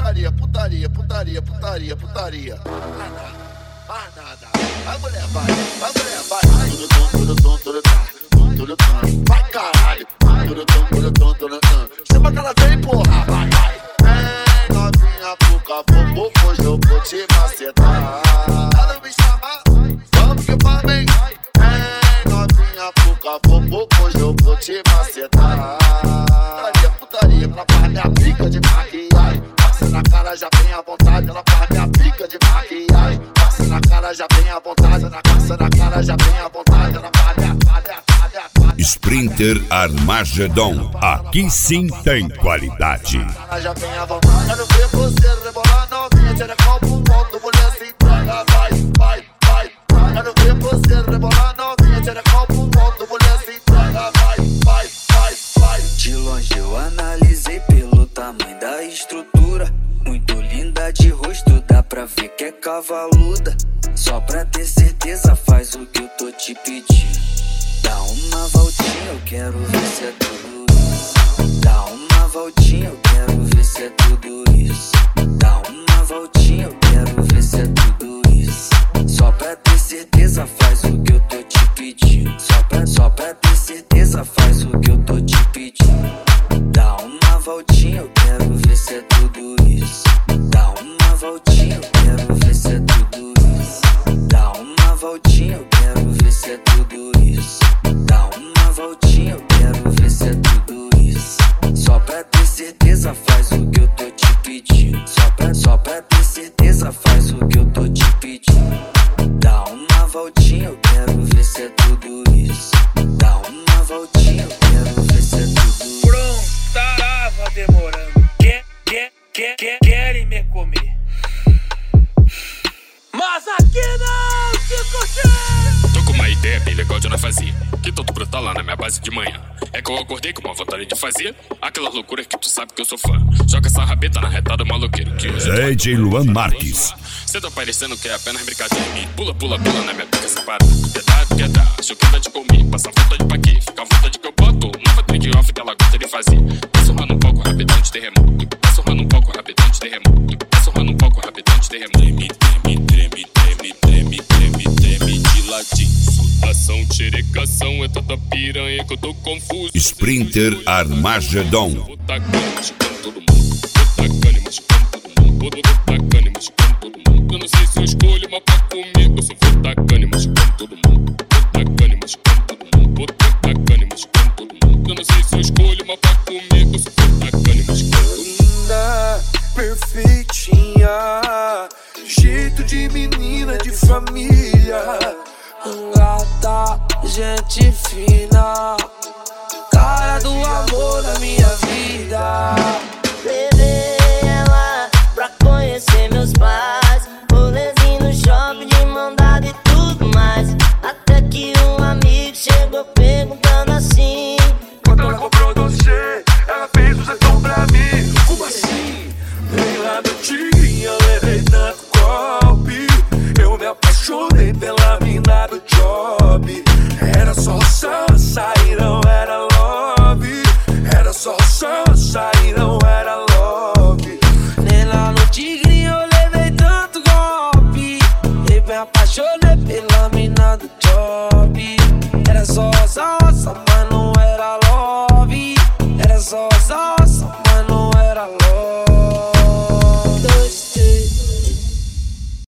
putaria, putaria, putaria, putaria, putaria. Mais nada. Vai mulher, vai mulher, vai. Tudo tom, tudo tom, tudo tom, tudo tom. Vai caralho. Tudo tom, tudo tom, tudo tom. Chama que ela vem, porra, vai. Vem novinha pro cafofo, hoje eu vou te macetar. Ela me chama, vamos que vem. Vem novinha pro cafofo, hoje eu vou te macetar. Putaria, putaria, pra faz minha pica de maquiagem. Passa na cara, já vem à vontade, ela faz minha pica de maquiagem. Passa na cara, já vem à vontade, ela passa na cara, já vem à vontade, ela faz minha. Sprinter Armagedon, aqui sim tem qualidade. Já vem à vontade, quero ver você rebolar novinha, tira copo, ponto, mulher se entrega, vai. Quero ver você rebolar novinha, tira copo, ponto, mulher se entrega, vai. De longe eu analisei pelo tamanho da estrutura. Muito linda de rosto, dá pra ver que é cavaluda. Só pra ter certeza faz o que eu tô te pedindo. Dá uma voltinha, eu quero ver se é tudo isso. Dá uma voltinha, eu quero ver se é tudo isso. Dá uma voltinha, eu quero ver se é tudo isso. Só pra ter certeza faz o que eu tô te pedindo. Só pra ter certeza faz o que eu tô te pedindo. Dá uma voltinha, eu quero ver se é tudo isso. Dá uma voltinha, eu quero ver se é tudo isso. Dá uma voltinha, eu quero ver se é tudo isso. Dá uma voltinha, eu quero ver se é tudo isso. Só pra ter certeza faz o que eu tô te pedindo. Só pra ter certeza faz o que eu tô te pedindo. Dá uma voltinha, eu quero ver se é tudo isso. Dá uma voltinha, eu quero ver se é tudo isso. Pronto, tava demorando. Querem me comer, mas aqui não te curti. Tô com uma ideia bem legal de nós fazer, que tanto brotar lá na minha base de manhã. É que eu acordei com uma vontade de fazer aquelas loucuras que tu sabe que eu sou fã. Joga essa rabeta na retada maloqueiro que hoje DJ Luan Marques. Cê tá parecendo que é apenas brincadeira. Pula na minha pica separada. Quer dar, acho que vai te comer. Passa vontade pra quê? Fica à vontade que eu boto. Nova trick off que ela gosta de fazer. Tá surrando um pouco rapidão de terremoto. Tá surrando um pouco rapidão de terremoto. Tá surrando um pouco rapidão de terremoto. Treme de ladinho. Sudação, xerecação, é tanta piranha que eu tô confuso. Sprinter Armagedon. Vou tacando, machucando todo mundo. Vou tacando, machucando todo mundo. Vou tacando, machucando todo mundo. Eu não sei se eu escolho uma pra comigo. Eu só vou tacando, machucando todo mundo. Vou tacando, machucando todo mundo. Vou tacando, machucando todo mundo. Eu não sei se eu escolho uma pra comigo. Eu só vou tacando, machucando todo mundo. Linda, perfeitinha, jeito de menina de família. Gata, gente fina, cara do amor da minha vida.